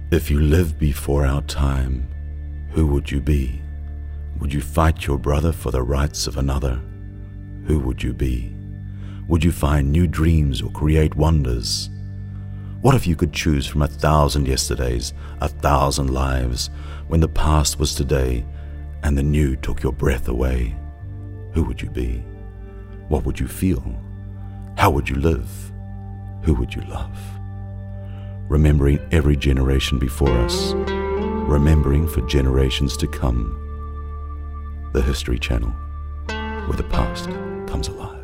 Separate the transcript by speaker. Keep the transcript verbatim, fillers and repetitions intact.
Speaker 1: If you lived before our time, who would you be? Would you fight your brother for the rights of another? Who would you be? Would you find new dreams or create wonders? What if you could choose from a thousand yesterdays, a thousand lives, when the past was today and the new took your breath away? Who would you be? What would you feel? How would you live? Who would you love? Remembering every generation before us, remembering for generations to come. The History Channel, where the past comes alive.